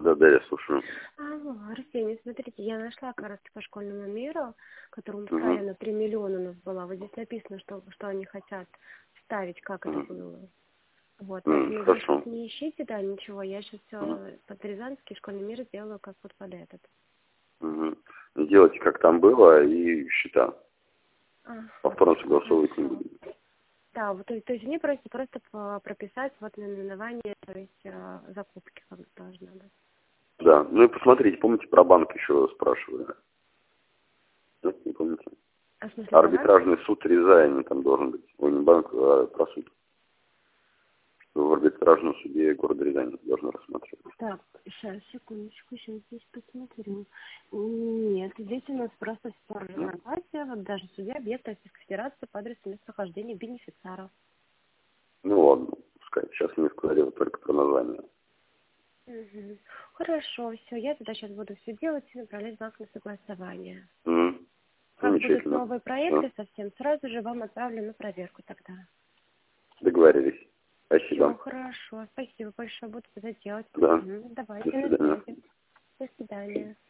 Да, я слушаю. Алло, Арсений, смотрите, я нашла как раз по школьному миру, которому Угу. на 3 миллиона у нас была. Вот здесь написано, что они хотят вставить, как это было. Вот, поэтому вы Хорошо. сейчас не ищите, да, ничего. Я сейчас все под Рязанский школьный мир сделаю, как вот под этот. Угу. Делайте, как там было, и счета. Повторно согласовывать не будем. Да, вот, то есть мне просто прописать вот наименование, то есть закупки как должно быть. Да, ну и посмотрите, помните, про банк еще спрашивали? Нет, не помните? А в смысле, Арбитражный суд Рязани там должен быть. Ой, не банк, а про суд. Что в арбитражном суде города Рязани должны рассматривать. Так, сейчас, секундочку, сейчас здесь посмотрю. Нет, здесь у нас просто информация, вот даже судья объекта Российской Федерации по адресу местонахождения бенефициаров. Ну ладно, пускай. Сейчас мне сказали вот только про название. Угу. Хорошо, все, я тогда сейчас буду все делать и направлять банк на согласование. Как будут Замечательно. новые проекты совсем, сразу же вам отправлю на проверку тогда. Договорились. Все, Спасибо. хорошо, спасибо большое, буду это делать. Да. Давайте До на свидания. связи. До свидания.